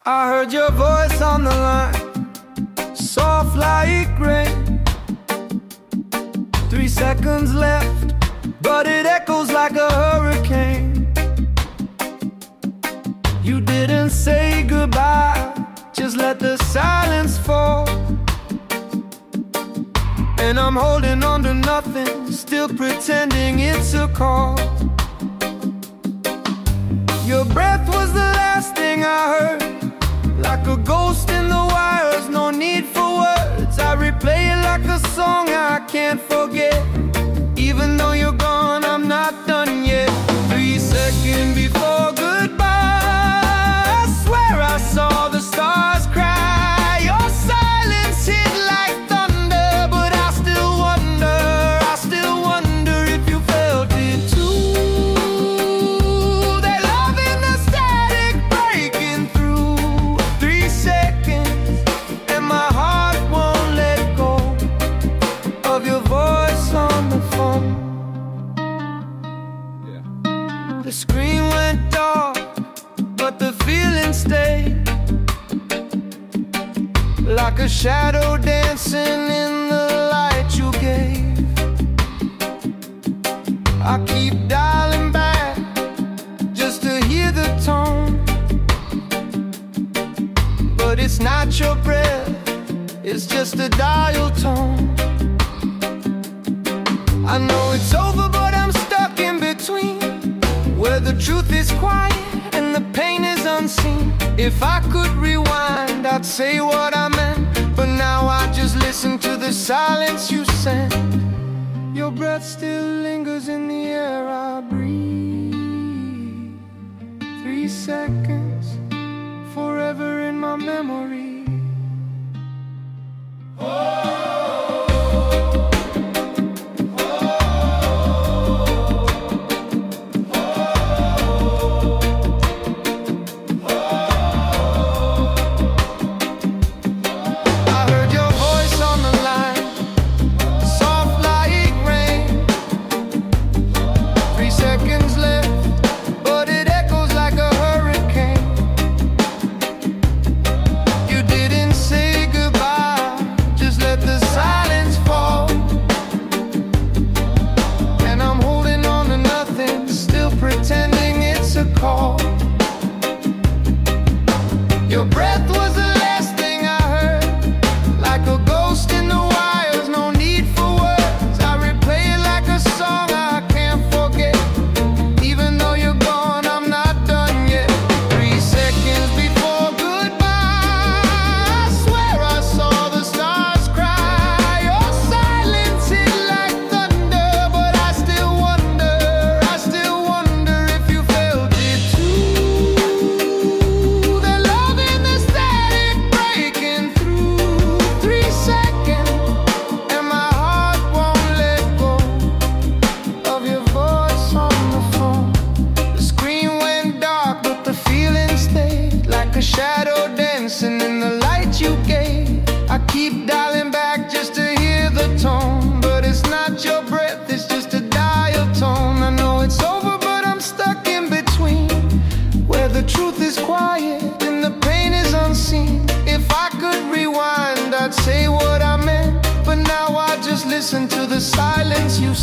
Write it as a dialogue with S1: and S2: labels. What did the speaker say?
S1: I heard your voice on the line, soft like rain. 3 seconds left, but it echoes like a hurricane. You didn't say goodbye, just let the silence fall. And I'm holding on to nothing, still pretending it's a call. Your breath was the last thing I heard, like a ghost in the wires, no need for words. I replay it like a song I can't forget. Even though you're gone, I'm not done yet. 3 seconds before goodbye, I swear I saw the stars cry. Your silence hit like thunder, but I still wonder if you felt it too. That love in the static breaking through. 3 seconds, and my heart won't let go of your voice on the phone. The screen went dark, but the feeling stayed, like a shadow dancing in the light you gave. I keep dialing back just to hear the tone, but it's not your breath, it's just a dial tone. I know it's over, but I'm stuck in between, where the truth is quiet and the pain is unseen. If I could rewind, I'd say what I meant, but now I just listen to the silence you sent. Your breath still lingers in the air I breathe. 3 seconds, forever in my memory. Your breath was the last thing I heard, like a ghost in the wires, no need for words. I replay it like a song I can't forget. Even though you're gone, I'm not done yet. 3 seconds before goodbye, I swear I saw the stars cry. Your silence hit like thunder, but I still wonder if you felt it too. Shadow dancing in the light you gave. I keep dialing back just to hear the tone, but it's not your breath, it's just a dial tone. I know it's over, but I'm stuck in between, where the truth is quiet and the pain is unseen. If I could rewind, I'd say what I meant, but now I just listen to the silence you